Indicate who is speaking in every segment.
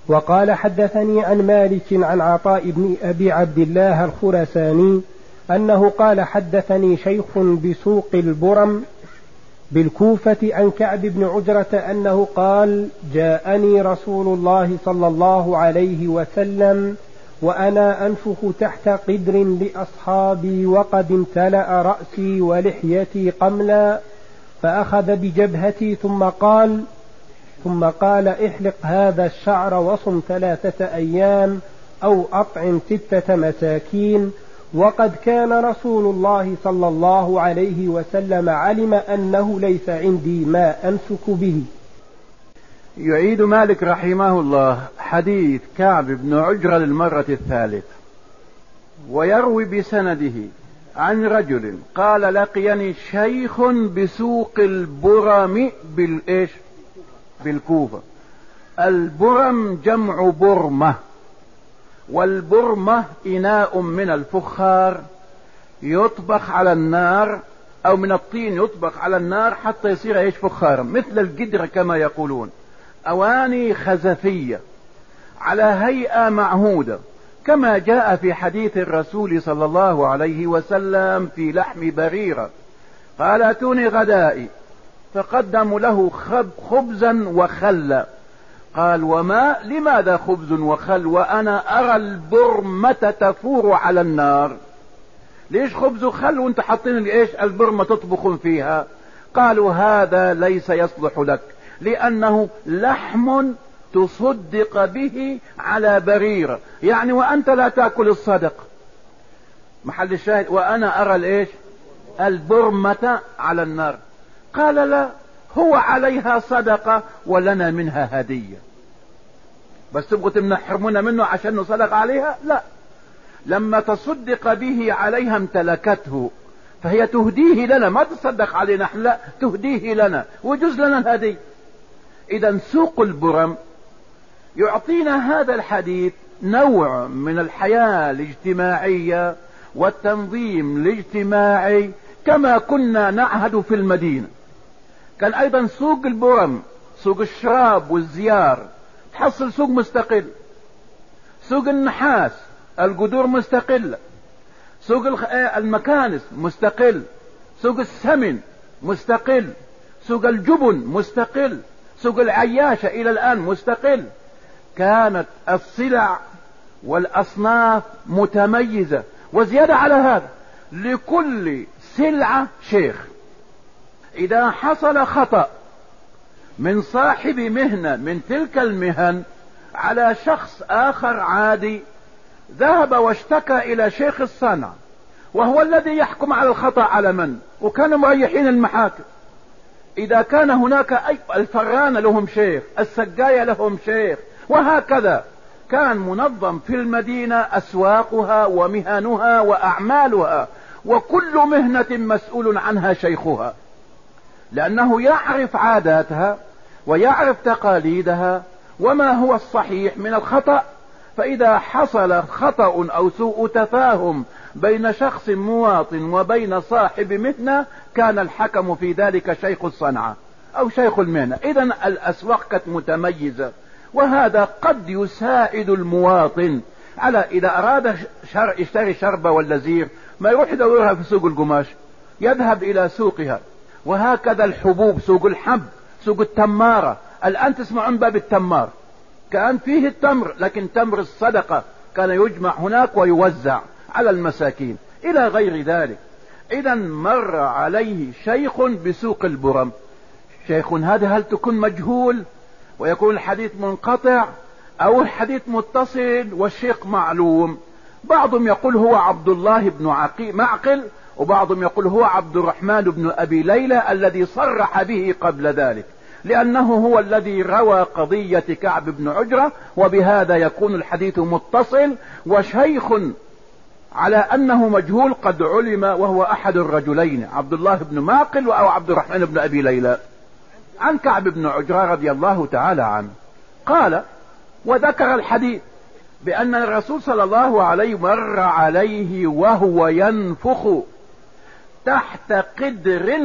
Speaker 1: وقال حدثني عن مالك عن عطاء بن أبي عبد الله الخرساني أنه قال حدثني شيخ بسوق البرم بالكوفة عن كعب بن عجرة أنه قال جاءني رسول الله صلى الله عليه وسلم وأنا أنفخ تحت قدر لأصحابي وقد امتلأ رأسي ولحيتي قملا، فأخذ بجبهتي ثم قال احلق هذا الشعر وصم 3 أيام أو أطعم 6 مساكين. وقد كان رسول الله صلى الله عليه وسلم علم أنه ليس عندي ما أمسك به.
Speaker 2: يعيد مالك رحمه الله حديث كعب بن عجرة للمرة الثالثة، ويروي بسنده عن رجل قال لقيني شيخ بسوق البرم بالكوفة. البرم جمع برمة، والبرمة إناء من الفخار يطبخ على النار، أو من الطين يطبخ على النار حتى يصير فخارا مثل القدر كما يقولون، أواني خزفية على هيئة معهودة، كما جاء في حديث الرسول صلى الله عليه وسلم في لحم بريرة قال اتوني غدائي، فقدموا له خبزا وخلا. قال لماذا خبز وخل وأنا أرى البرمة تفور على النار؟ ليش خبز وخل وانت حاطين البرمة تطبخون فيها؟ قالوا هذا ليس يصلح لك، لأنه لحم تصدق به على بريرة، يعني وأنت لا تأكل الصدق. محل الشاهد وأنا أرى البرمة على النار. قال لا، هو عليها صدقة ولنا منها هدية، بس تبغوا تمنحرمونا منه عشان نصدق عليها؟ لا، لما تصدق به عليها امتلكته، فهي تهديه لنا، ما تصدق علينا نحن، لا، تهديه لنا ويجوز لنا الهدي. إذا سوق البرم يعطينا هذا الحديث نوع من الحياة الاجتماعية والتنظيم الاجتماعي كما كنا نعهد في المدينة. كان أيضا سوق البرم سوق الشراب والزيار، تحصل سوق مستقل. سوق النحاس القدور مستقلة، سوق المكانس مستقل، سوق السمن مستقل، سوق الجبن مستقل، سوق العياشة إلى الآن مستقل. كانت السلع والأصناف متميزة، وزيادة على هذا لكل سلعة شيخ. إذا حصل خطأ من صاحب مهنة من تلك المهن على شخص آخر عادي، ذهب واشتكى إلى شيخ الصنعة، وهو الذي يحكم على الخطأ على من؟ وكانوا مريحين المحاكم. إذا كان هناك الفران لهم شيخ، السقاية لهم شيخ، وهكذا كان منظم في المدينة أسواقها ومهنها وأعمالها، وكل مهنة مسؤول عنها شيخها، لأنه يعرف عاداتها ويعرف تقاليدها وما هو الصحيح من الخطأ. فإذا حصل خطأ أو سوء تفاهم بين شخص مواطن وبين صاحب مهنة، كان الحكم في ذلك شيخ الصنعة أو شيخ المهنة. إذن الأسواق كانت متميزة، وهذا قد يساعد المواطن على إذا أراد يشتري شربة ولا زير ما يروح يدورها في سوق القماش، يذهب إلى سوقها. وهكذا الحبوب، سوق الحب، سوق التمارة. الآن تسمعون باب التمار، كان فيه التمر، لكن تمر الصدقة كان يجمع هناك ويوزع على المساكين إلى غير ذلك. إذا مر عليه شيخ بسوق البرم. شيخ هذا هل تكون مجهول ويكون الحديث منقطع أو الحديث متصل والشيخ معلوم؟ بعضهم يقول هو عبد الله بن معقل، وبعضهم يقول هو عبد الرحمن بن أبي ليلى الذي صرح به قبل ذلك، لأنه هو الذي روى قضية كعب بن عجرة، وبهذا يكون الحديث متصل. وشيخ على أنه مجهول قد علم وهو أحد الرجلين، عبد الله بن معقل أو عبد الرحمن بن أبي ليلى، عن كعب بن عجرة رضي الله تعالى عنه قال، وذكر الحديث بأن الرسول صلى الله عليه مر عليه وهو ينفخ تحت قدر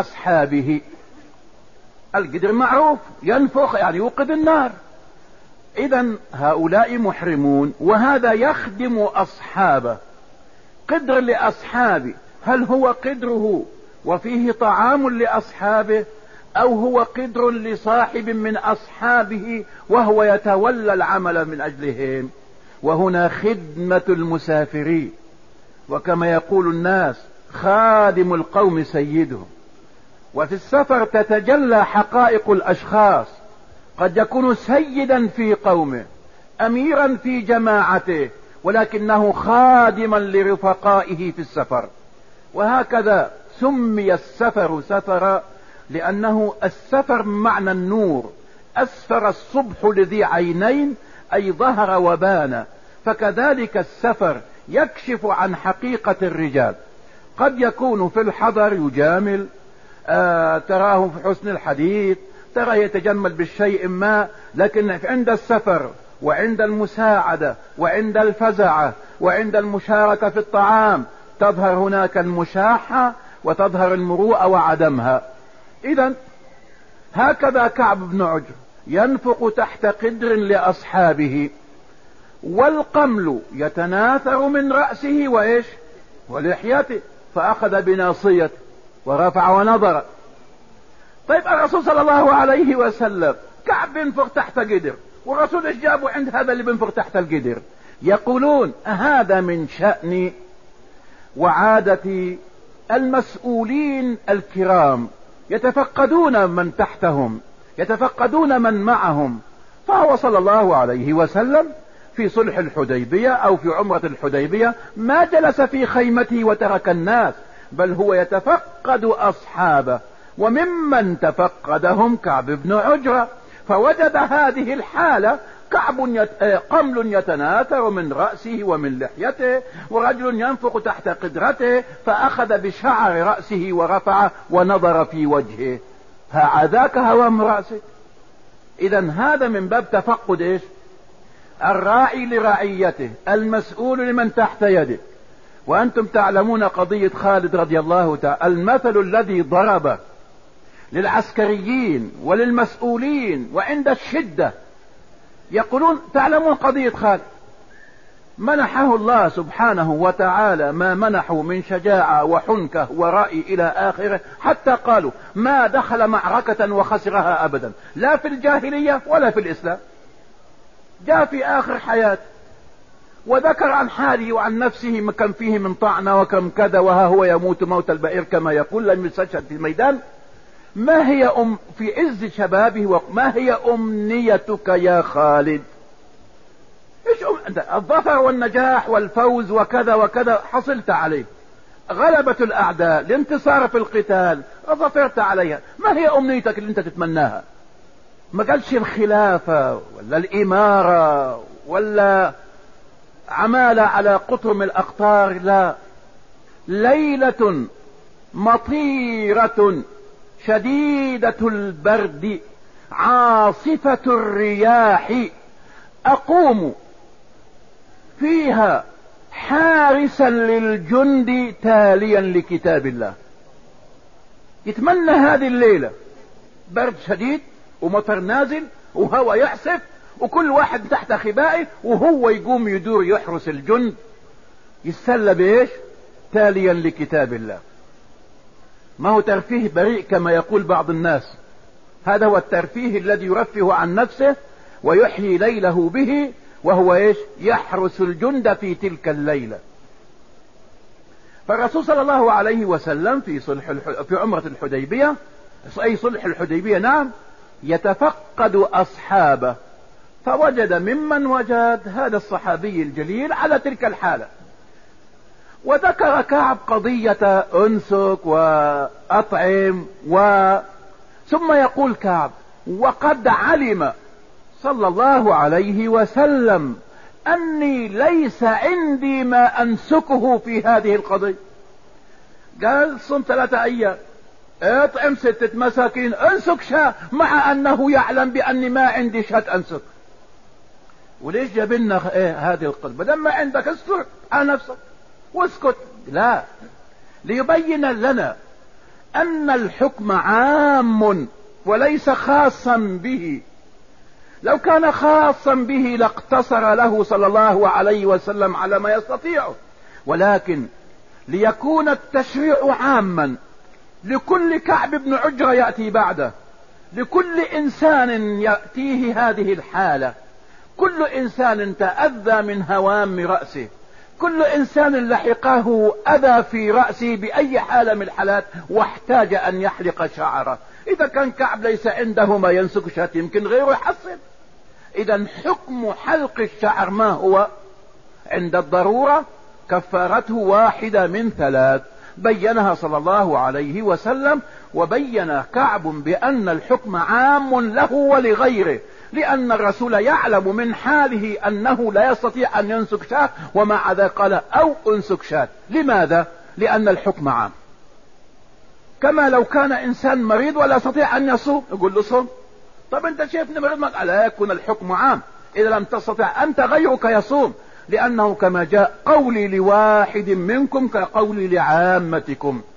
Speaker 2: لأصحابه. القدر معروف، ينفخ يعني يوقد النار. إذا هؤلاء محرمون، وهذا يخدم أصحابه. قدر لأصحابه، هل هو قدره وفيه طعام لأصحابه، أو هو قدر لصاحب من أصحابه وهو يتولى العمل من أجلهم؟ وهنا خدمة المسافرين، وكما يقول الناس خادم القوم سيدهم. وفي السفر تتجلى حقائق الأشخاص، قد يكون سيدا في قومه، أميرا في جماعته، ولكنه خادما لرفقائه في السفر. وهكذا سمي السفر سفرا، لأنه السفر معنى النور، أسفر الصبح لذي عينين، أي ظهر وبان. فكذلك السفر يكشف عن حقيقة الرجال. قد يكون في الحضر يجامل، تراه في حسن الحديث، تراه يتجمل بالشيء ما، لكن عند السفر وعند المساعدة وعند الفزعة وعند المشاركة في الطعام تظهر هناك المشاحة وتظهر المروءة وعدمها. إذن هكذا كعب بن عجر ينفق تحت قدر لأصحابه، والقمل يتناثر من رأسه وإيش ولحيته، فأخذ بناصيته ورفع ونظر. طيب الرسول صلى الله عليه وسلم كعب بينفق تحت قدر، والرسول ايش جابه عند هذا اللي بينفق تحت القدر؟ يقولون هذا من شأن وعادة المسؤولين الكرام، يتفقدون من تحتهم، يتفقدون من معهم. فهو صلى الله عليه وسلم في صلح الحديبية أو في عمرة الحديبية ما جلس في خيمته وترك الناس، بل هو يتفقد أصحابه، وممن تفقدهم كعب بن عجرة. فوجد هذه الحالة، قمل يتناثر من رأسه ومن لحيته، ورجل ينفق تحت قدرته، فأخذ بشعر رأسه ورفعه ونظر في وجهه، هذاك هوام رأسك. إذا هذا من باب تفقد إيش؟ الراعي لرعيته، المسؤول لمن تحت يده. وأنتم تعلمون قضية خالد رضي الله تعالى، المثل الذي ضرب للعسكريين وللمسؤولين وعند الشدة. يقولون تعلمون قضية خالد، منحه الله سبحانه وتعالى ما منحه من شجاعة وحنكة ورأي إلى آخره، حتى قالوا ما دخل معركة وخسرها أبدا، لا في الجاهلية ولا في الإسلام. جاء في آخر حياته وذكر عن حاله وعن نفسه كم فيه من طعنة وكم كذا، وها هو يموت موت البئر كما يقول، لم يستشهد في الميدان. ما هي في عز شبابه، ما هي أمنيتك يا خالد؟ ايش الظفر والنجاح والفوز وكذا وكذا حصلت عليه، غلبة الأعداء، الانتصار في القتال، ظفرت عليها، ما هي أمنيتك اللي انت تتمناها؟ ما قالش الخلافة ولا الإمارة ولا عمالة على قطر من الأقطار، لا، ليلة مطيرة شديدة البرد عاصفة الرياح أقوم فيها حارسا للجند تاليا لكتاب الله. يتمنى هذه الليلة، برد شديد ومطر نازل وهو يعصف وكل واحد تحت خبائه، وهو يقوم يدور يحرس الجند، يتسلى بايش؟ تاليا لكتاب الله. ما هو ترفيه بريء كما يقول بعض الناس، هذا هو الترفيه الذي يرفه عن نفسه ويحيي ليله به، وهو ايش؟ يحرس الجند في تلك الليلة. فالرسول صلى الله عليه وسلم في عمرة الحديبية، اي صلح الحديبية، نعم، يتفقد أصحابه، فوجد ممن وجد هذا الصحابي الجليل على تلك الحالة. وذكر كعب قضية أنسك وأطعم ثم يقول كعب: وقد علم صلى الله عليه وسلم أني ليس عندي ما أنسكه في هذه القضية. قال: صم 3 أيام، اطعم 6 مساكين، انسك شاة، مع أنه يعلم بأني ما عندي شاة أنسك. وليش جاب لنا هذه القضية؟ لما عندك استر على نفسك واسكت. لا، ليبين لنا أن الحكم عام وليس خاصا به، لو كان خاصا به لاقتصر له صلى الله عليه وسلم على ما يستطيعه، ولكن ليكون التشريع عاما لكل كعب بن عجرة يأتي بعده، لكل إنسان يأتيه هذه الحالة، كل إنسان تأذى من هوام رأسه، كل إنسان لحقه أذى في رأسه بأي حالة من الحالات واحتاج أن يحلق شعره. إذا كان كعب ليس عنده ما ينسك شاة يمكن غيره يحصل. إذا حكم حلق الشعر ما هو؟ عند الضرورة كفارته واحدة من 3 بينها صلى الله عليه وسلم. وبين كعب بأن الحكم عام له ولغيره، لأن الرسول يعلم من حاله أنه لا يستطيع أن ينسك شاة، ومع ذلك قال أو أنسك شاة. لماذا؟ لأن الحكم عام. كما لو كان إنسان مريض ولا يستطيع أن يصوم، يقول له صوم. طب أنت شايفني مريض، ما قال لا يكون الحكم عام. إذا لم تستطع أنت غيرك يصوم، لأنه كما جاء قولي لواحد منكم كقولي لعامتكم.